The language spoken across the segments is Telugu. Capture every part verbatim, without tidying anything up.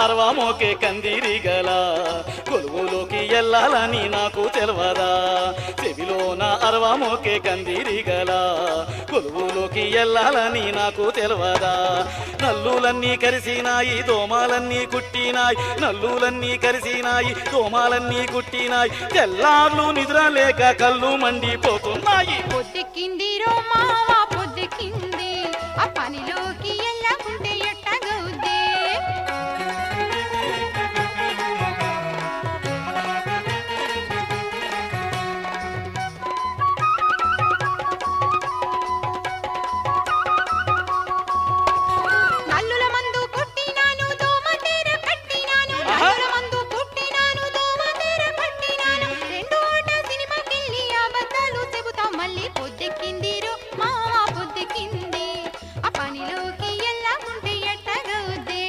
అరవా మోకే కందిరిగల కొలువులోకి ఎల్లాలని నాకు తెలవదా చెవిలోన అరవా మోకే కందిరిగల కొలువులోకి ఎల్లాలని నాకు తెలవదా నల్లులన్నీ కరిసినాయి దోమాలన్నీ కుట్టినాయి నల్లులన్నీ కరిసినాయి దోమాలన్నీ కుట్టినాయి తెల్లార్లు నిద్ర లేక కళ్ళు మండిపోతున్నాయి పొద్దెక్కిందిరో మావా పొద్దెక్కింది ఆ పనిలోకి ఎల్లకుంటే ఎట్టగవుద్దే నల్లుల మందు కొట్టినాను దోమ తెర కట్టినాను నల్లుల మందు కొట్టినాను దోమ తెర కట్టినాను రెండు ఆట సినిమాకెళ్ళి అబద్ధాలు చెబుతాం మళ్ళీ పొద్దెక్కిందిరో మావా పొద్దెక్కింది ఆ పనిలోకి ఎల్లకుంటే ఎట్టగవుద్దే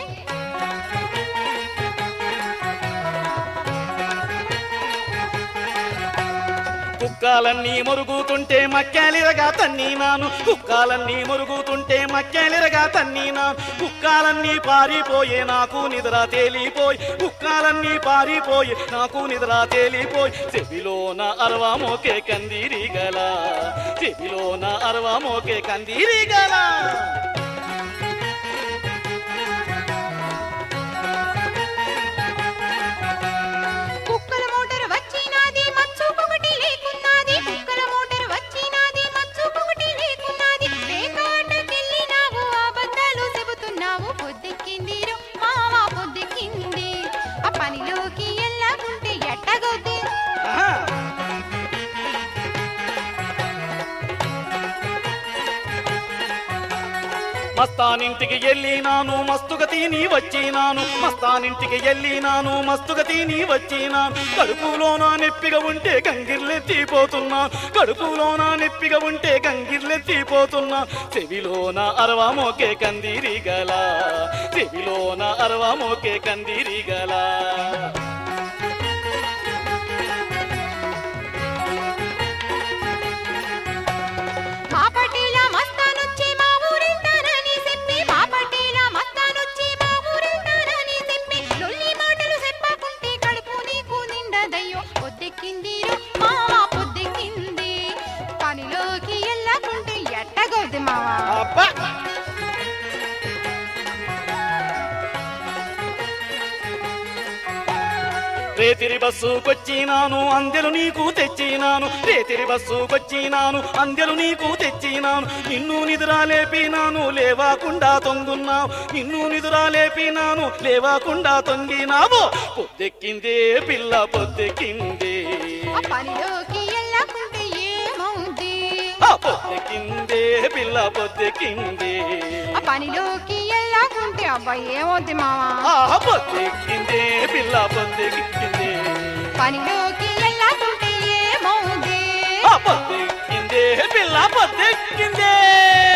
కుక్కాలన్నీ మురుగుతుంటే మక్కాలిరగా తన్నీనాను కుక్కాలన్నీ మురుగుతుంటే మక్కాలిరగా తన్నీనాను కుక్కాలన్నీ పారిపోయే నాకు నిద్ర తేలిపోయి కుక్కాలన్నీ పారిపోయి నాకు నిద్ర తేలిపోయి చెవిలోన అరవా మోకే కందిరిగల చెవిలోన అరవా మోకే కందిరిగల కుక్కల మోటార్ వచ్చినాది మచ్చుకొకటి లేకున్నాది కుక్కల మోటార్ వచ్చినాది మచ్చుకొకటి లేకున్నాది వేకాటకెళ్ళినావు అబద్ధాలు చెబుతున్నావు పొద్దెక్కిందిరో మావా పొద్దెక్కింది ఆ పనిలోకి ఎల్లకుంటే ఎట్టగవుద్ది మస్తానింటికి వెళ్ళినాను మస్తుగా తిని వచ్చినాను మస్తానింటికి వెళ్ళినాను మస్తుగా తిని వచ్చినాను కడుపులోన నెప్పిగా ఉంటే గంగిర్లెత్తిపోతున్నాను కడుపులోన నెప్పిగా ఉంటే గంగిర్లెత్తిపోతున్నాను చెవిలోన అరవా మోకే కందిరిగల చెవిలోన అరవా మోకే కందిరిగల మా పటేల మస్తానొచ్చి మా ఊరెళ్తానని చెప్పి మా పటేల మస్తానొచ్చి మా ఊరెళ్తానని చెప్పి లొల్లి మాటలు చెప్పకుంటే కడుపు నీకు నిండదయ్యో పొద్దెక్కిందిరో మావా పొద్దెక్కింది పనిలోకి ఎల్లకుంటే ఎట్టగవుద్ది మావా అబ్బా రేతిరి బస్సుకొచ్చినాను అందెలు నీకు తెచ్చినాను రేతిరి బస్సుకొచ్చినాను అందెలు నీకు తెచ్చినాను నిన్ను నిద్ర లేపినాను లేవాకుండా తొంగున్నావు నిన్ను నిద్ర లేపినాను లేవాకుండా తొంగినావు పొద్దెక్కిందే పిల్ల పొద్దెక్కిందే ఆ పనిలోకి ఎల్లకుంటే ఏమవుద్ది ఆ పొద్దెక్కిందే పిల్ల పొద్దెక్కిందే ఆ పనిలోకి ఎల్లకుంటే అబ్బా ఏమవుద్ది మావా ఆ పొద్దెక్కిందే పిల్ల పొద్దెక్కిందే పనిలోకి ఎల్లకుంటే ఏమవుద్ది ఆ పొద్దెక్కిందే పిల్ల పొద్దెక్కిందే